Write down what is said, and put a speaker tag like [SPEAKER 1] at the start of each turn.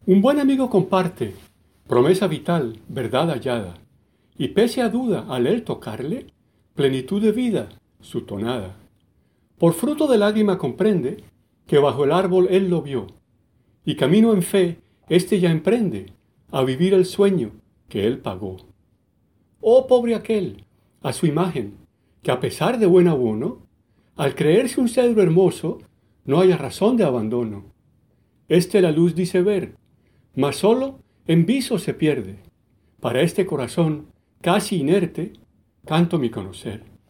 [SPEAKER 1] Un buen amigo comparte, promesa vital, verdad hallada, y pese a duda al él tocarle, plenitud de vida, su tonada. Por fruto de lágrima comprende que bajo el árbol él lo vio, y camino en fe éste ya emprende a vivir el sueño que él pagó. Oh pobre aquel, a su imagen, que a pesar de buen abono, al creerse un cedro hermoso, no haya razón de abandono. Este la luz dice ver, mas solo en viso se pierde. Para este corazón, casi inerte, canto mi conocer.